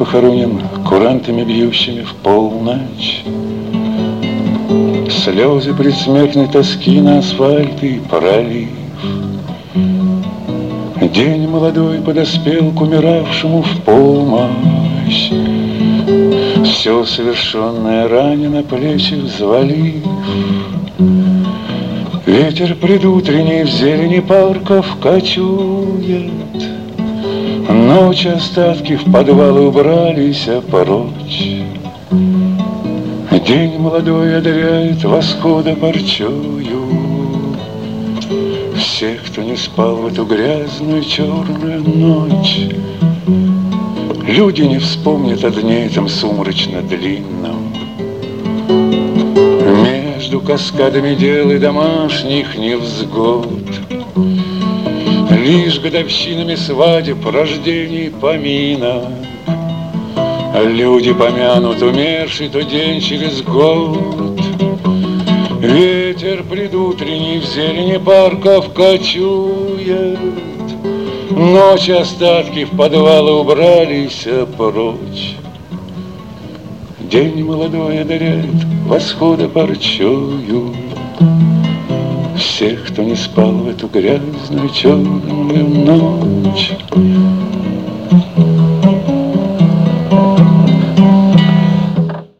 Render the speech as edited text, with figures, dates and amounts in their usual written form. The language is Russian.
похоронен курантами, бьющими в полночь. Слезы предсмертной тоски на асфальт и пролив. День молодой подоспел к умиравшему в помощь. Все совершенное ранее на плечи взвалив. Ветер предутренний в зелени парков кочует. Ночь остатки в подвалы убрались прочь. День молодой одаряет восхода парчою всех, кто не спал в эту грязную черную ночь. Люди не вспомнят о дне этом сумрачно длинном. Между каскадами дел и домашних невзгод лишь годовщинами свадеб, рождений, поминок люди помянут умерший тот день через год. Ветер предутренний в зелени парков кочует. Ночь остатки в подвалы убрались прочь. День молодой одаряет восхода парчою всех, кто не спал в эту грязную черную ночь.